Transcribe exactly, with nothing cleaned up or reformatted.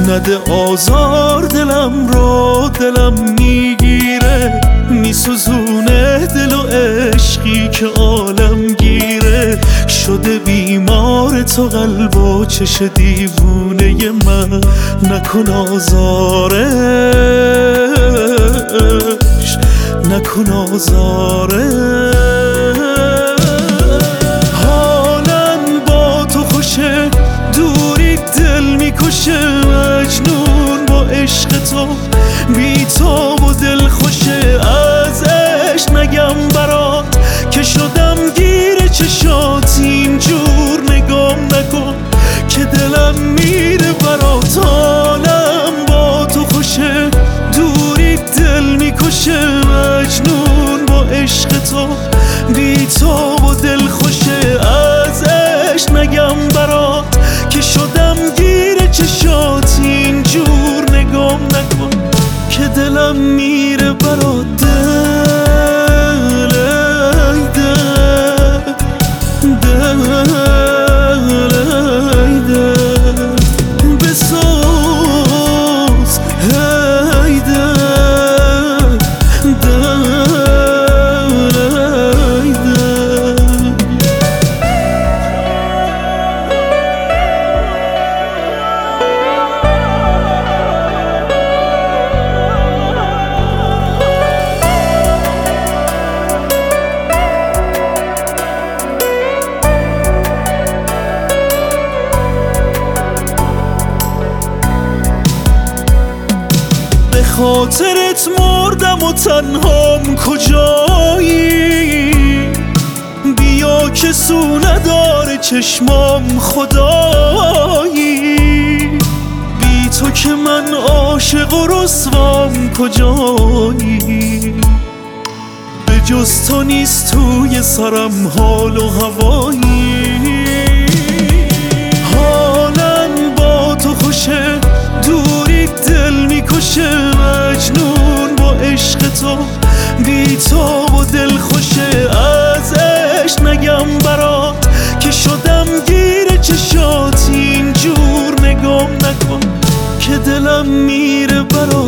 نده آزار دلم رو، دلم میگیره میسوزونه دل و عشقی که عالم گیره. شده بیمار تو قلب و چش دیوونه من، نکن آزارش، نکن آزارش. حالم با تو خوشه، دوری دل میکشه، مجنون با عشق تو، بی تو و دل خوشه. ازش نگم برات که شدم گیر چشات، اینجور نگام نکن که دلم میره برات. حالم با تو خوشه، دوری دل میکشه، مجنون با عشق تو، بی تو و دل خوشه. ازش نگم برات که شدم گیر چشات، اینجور نگام نکن که دلم میره برات. دل ای دل، دل ای دل بسوز، ای دل، دل ای دل. به خاطرت مردم و تنهام کجایی، بیا که سو نداره چشمام خدایی. بی تو که من عاشق و رسوام کجایی، به جز تو نیست توی سرم حال و هوایی. حالم با تو خوشه، دوری دل میکشه، مجنون با عشق تو، بی تو و دل خوشه. ازش نگم برات که شدم گیر چشات، اینجور نگام نکن که دلم میره برات.